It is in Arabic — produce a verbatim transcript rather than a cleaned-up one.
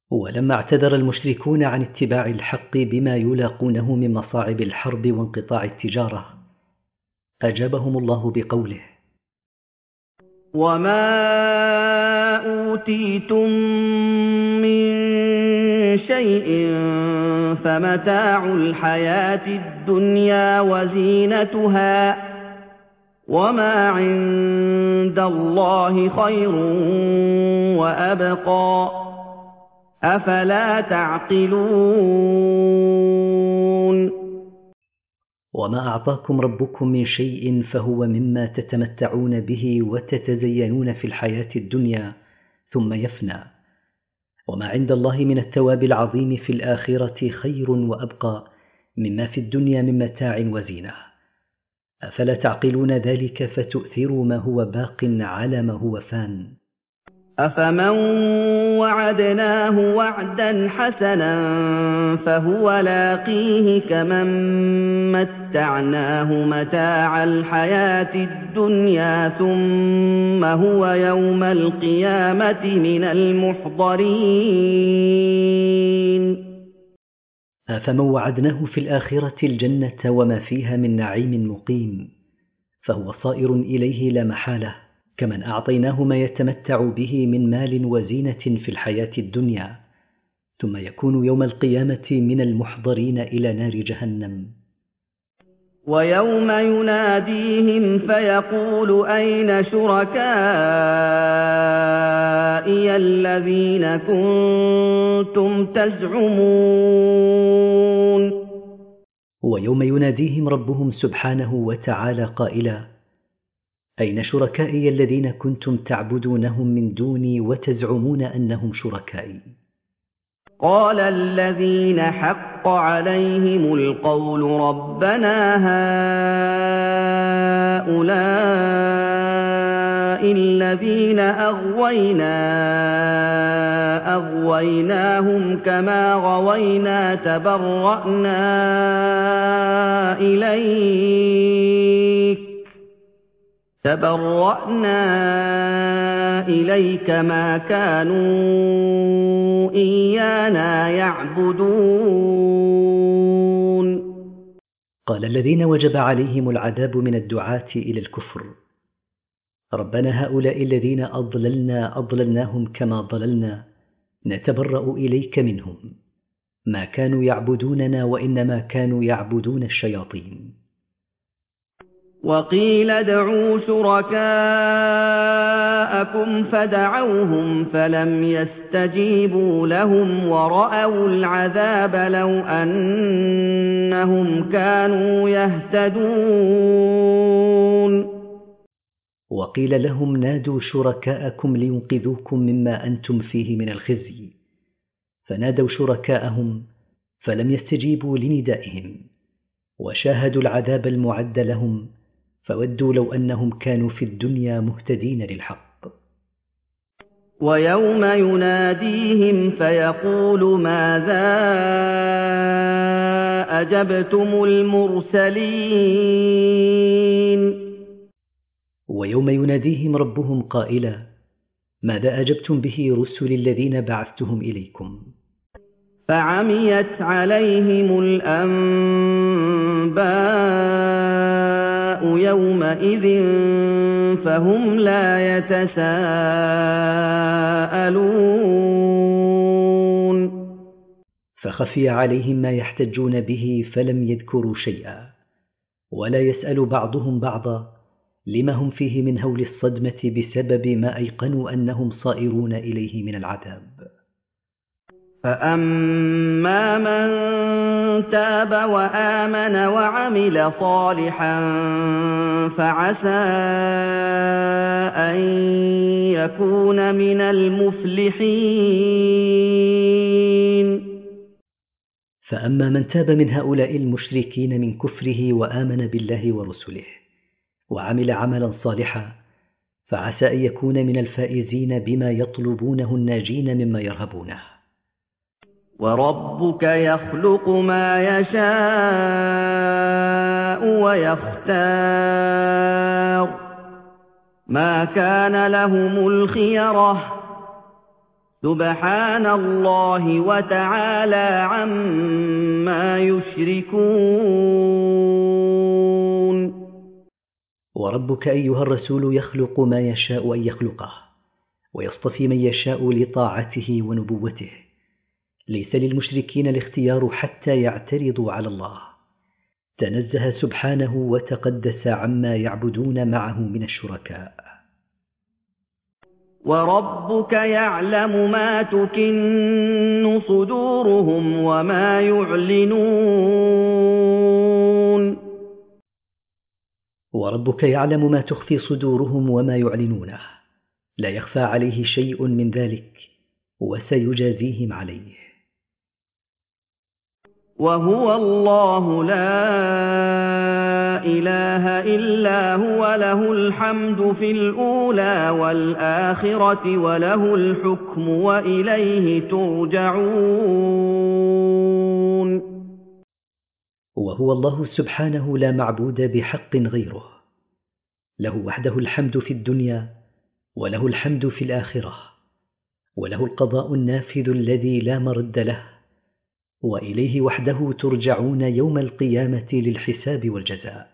ولما اعتذر المشركون عن اتباع الحق بما يلاقونه من مصاعب الحرب وانقطاع التجارة، أجابهم الله بقوله: وما أوتيتم من شيء فمتاع الحياة الدنيا وزينتها وما عند الله خير وأبقى أفلا تعقلون وما أعطاكم ربكم من شيء فهو مما تتمتعون به وتتزينون في الحياة الدنيا ثم يفنى، وما عند الله من الثواب العظيم في الآخرة خير وأبقى مما في الدنيا من متاع وزينة. أفلا تعقلون ذلك فتؤثروا ما هو باق على ما هو فان؟ أفمن وعدناه وعدا حسنا فهو لاقيه كمن متعناه متاع الحياة الدنيا ثم هو يوم القيامة من المحضرين. أفمن وعدناه في الآخرة الجنة وما فيها من نعيم مقيم فهو صائر إليه لا محالة، كمن أعطيناه ما يتمتع به من مال وزينة في الحياة الدنيا ثم يكون يوم القيامة من المحضرين إلى نار جهنم. ويوم يناديهم فيقول أين شركائي الذين كنتم تزعمون. ويوم يناديهم ربهم سبحانه وتعالى قائلا: أين شركائي الذين كنتم تعبدونهم من دوني وتزعمون أنهم شركائي؟ قال الذين حق عليهم القول ربنا هؤلاء الذين أغوينا أغويناهم كما غوينا تبرأنا إليك تبرأنا إليك ما كانوا إيانا يعبدون. قال الذين وجب عليهم العذاب من الدعاة إلى الكفر: ربنا هؤلاء الذين أضللنا أضللناهم كما ضللنا نتبرأ إليك منهم، ما كانوا يعبدوننا وإنما كانوا يعبدون الشياطين. وقيل ادعوا شركاءكم فدعوهم فلم يستجيبوا لهم ورأوا العذاب لو أنهم كانوا يهتدون. وقيل لهم نادوا شركاءكم لينقذوكم مما أنتم فيه من الخزي، فنادوا شركاءهم فلم يستجيبوا لندائهم وشاهدوا العذاب المعد لهم، فودوا لو أنهم كانوا في الدنيا مهتدين للحق. ويوم يناديهم فيقول ماذا أجبتم المرسلين. ويوم يناديهم ربهم قائلا: ماذا أجبتم به رسل الذين بعثتهم إليكم؟ فعميت عليهم الأنباء يومئذ فهم لا يتساءلون. فخفي عليهم ما يحتجون به فلم يذكروا شيئا، ولا يسأل بعضهم بعضا لما هم فيه من هول الصدمة بسبب ما أيقنوا أنهم صائرون إليه من العذاب. فأما من تاب وآمن وعمل صالحا فعسى أن يكون من المفلحين. فأما من تاب من هؤلاء المشركين من كفره وآمن بالله ورسله وعمل عملا صالحا فعسى أن يكون من الفائزين بما يطلبونه الناجين مما يرهبونه. وربك يخلق ما يشاء ويختار ما كان لهم الخيرة سُبْحَانَ اللَّهِ وَتَعَالَىٰ عَمَّا يُشْرِكُونَ وربك أيها الرسول يخلق ما يشاء أن يخلقه، ويصطفي من يشاء لطاعته ونبوته. ليس للمشركين الاختيار حتى يعترضوا على الله. تنزه سبحانه وتقدس عما يعبدون معه من الشركاء. وَرَبُّكَ يَعْلَمُ مَا تُكِنُّ صُدُورُهُمْ وَمَا يُعْلِنُونَ وربك يعلم ما تخفي صدورهم وما يعلنونه، لا يخفى عليه شيء من ذلك، وسيجازيهم عليه. وَهُوَ اللَّهُ لَا إِلَٰهَ إِلَّا هُوَ لَهُ الْحَمْدُ فِي الْأُولَىٰ وَالْآخِرَةِ وَلَهُ الْحُكْمُ وَإِلَيْهِ تُرْجَعُونَ وهو الله سبحانه لا معبود بحق غيره، له وحده الحمد في الدنيا، وله الحمد في الآخرة، وله القضاء النافذ الذي لا مرد له، وإليه وحده ترجعون يوم القيامة للحساب والجزاء.